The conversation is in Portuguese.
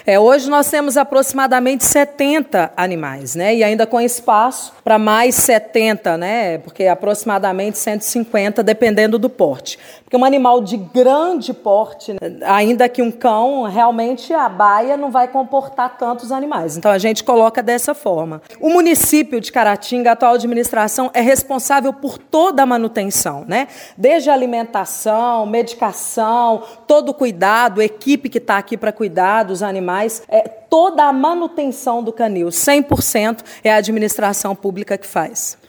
Hoje nós temos aproximadamente 70 animais, né? E ainda com espaço para mais 70, né? Porque aproximadamente 150, dependendo do porte. Porque um animal de grande porte, ainda que um cão, realmente a baia não vai comportar tantos animais. Então a gente coloca dessa forma. O município de Caratinga, a atual administração, é responsável por toda a manutenção, né? Desde a alimentação, medicação, todo o cuidado, equipe que está aqui para cuidar dos animais, toda a manutenção do canil, 100% é a administração pública que faz.